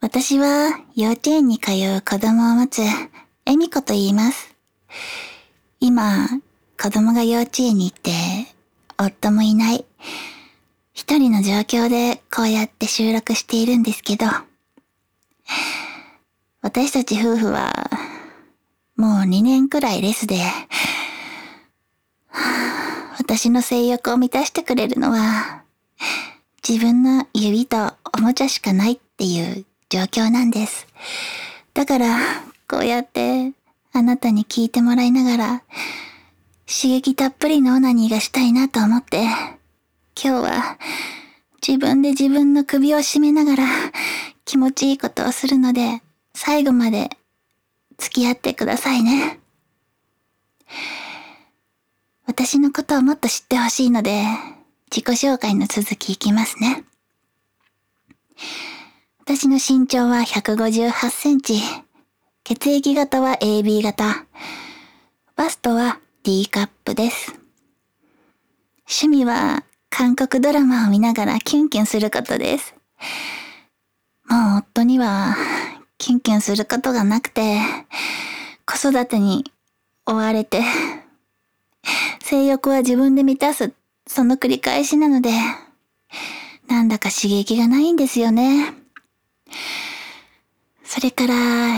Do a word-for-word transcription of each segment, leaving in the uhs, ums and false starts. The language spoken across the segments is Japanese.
私は幼稚園に通う子供を持つ恵美子と言います。今、子供が幼稚園に行って、夫もいない、一人の状況でこうやって収録しているんですけど、私たち夫婦は、もうにねんくらいレスで、私の性欲を満たしてくれるのは、自分の指とおもちゃしかないっていう状況なんです。だから、こうやってあなたに聞いてもらいながら、刺激たっぷりのオナニーがしたいなと思って、今日は自分で自分の首を絞めながら気持ちいいことをするので、最後まで付き合ってくださいね。私のことをもっと知ってほしいので、自己紹介の続きいきますね。私の身長はひゃくごじゅうはちセンチ、血液型は エービー 型、バストは D カップです。趣味は韓国ドラマを見ながらキュンキュンすることです。もう夫にはキュンキュンすることがなくて、子育てに追われて、性欲は自分で満たす、その繰り返しなので、なんだか刺激がないんですよね。それから、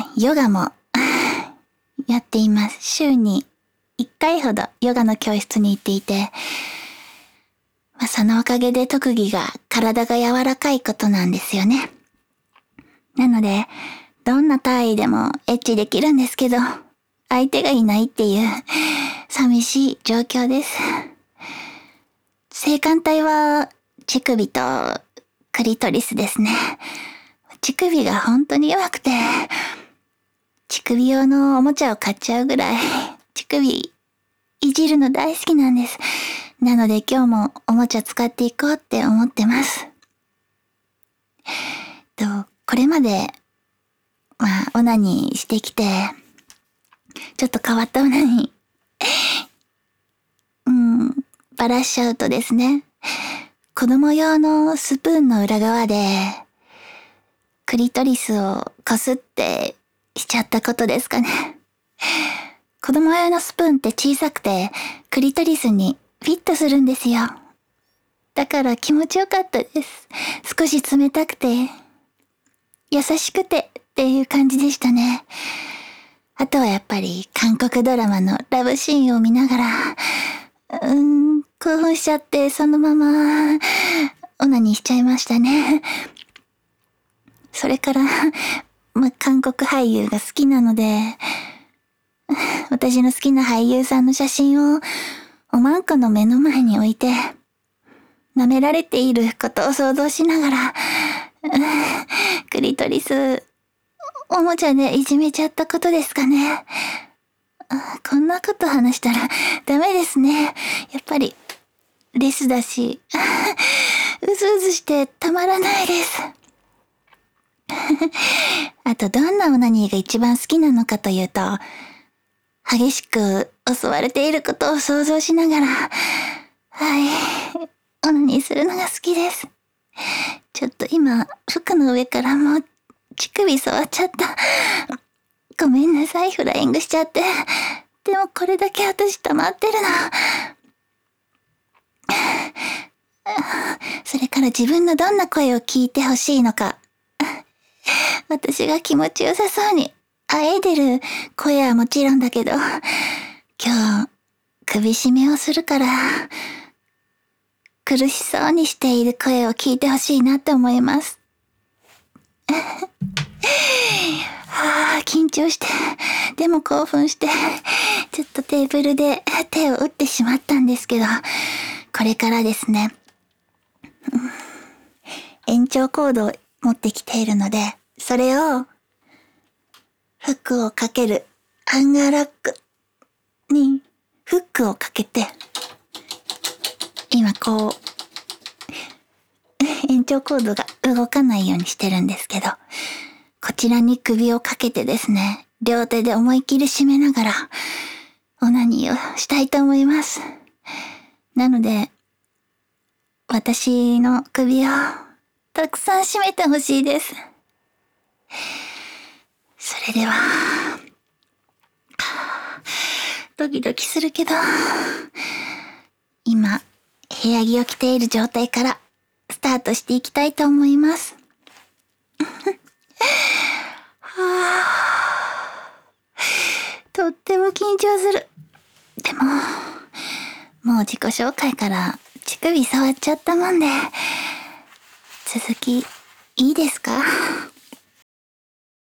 ヨガもやっています。週にいっかいほどヨガの教室に行っていて、まあ、そのおかげで特技が体が柔らかいことなんですよね。なので、どんな体位でもエッチできるんですけど、相手がいないっていう寂しい状況です。性感帯は乳首とクリトリスですね。乳首が本当に弱くて、乳首用のおもちゃを買っちゃうぐらい、乳首いじるの大好きなんです。なので今日もおもちゃ使っていこうって思ってます。と、これまで、まあ、オナニーしてきて、ちょっと変わったオナニー、うん、バラしちゃうとですね、子供用のスプーンの裏側で、クリトリスをこすってしちゃったことですかね。子供用のスプーンって小さくて、クリトリスにフィットするんですよ。だから気持ちよかったです。少し冷たくて、優しくてっていう感じでしたね。あとはやっぱり韓国ドラマのラブシーンを見ながら、うーん、興奮しちゃってそのままオナニーしちゃいましたね。それから、まあ、韓国俳優が好きなので、私の好きな俳優さんの写真をおまんこの目の前に置いて、舐められていることを想像しながら、クリトリス、おもちゃでいじめちゃったことですかね。こんなこと話したらダメですね。やっぱり、レスだし、うずうずしてたまらないです。あと、どんなオナニーが一番好きなのかというと、激しく襲われていることを想像しながら、はい、オナニーするのが好きです。ちょっと今、服の上からもう乳首触っちゃった。ごめんなさい、フライングしちゃって。でもこれだけ私溜まってるの。それから自分のどんな声を聞いてほしいのか。私が気持ちよさそうにあえいでる声はもちろんだけど、今日首絞めをするから、苦しそうにしている声を聞いてほしいなって思います。はあ、緊張して、でも興奮して、ちょっとテーブルで手を打ってしまったんですけど、これからですね、延長コードを持ってきているので、それをフックをかけるハンガーラックにフックをかけて、今こう、延長コードが動かないようにしてるんですけど、こちらに首をかけてですね、両手で思いっきり締めながら、オナニーをしたいと思います。なので、私の首をたくさん締めてほしいです。 それでは、ドキドキするけど、今、部屋着を着ている状態からスタートしていきたいと思います。はあ、とっても緊張する。でも、もう自己紹介から乳首触っちゃったもんで、続き、いいですか？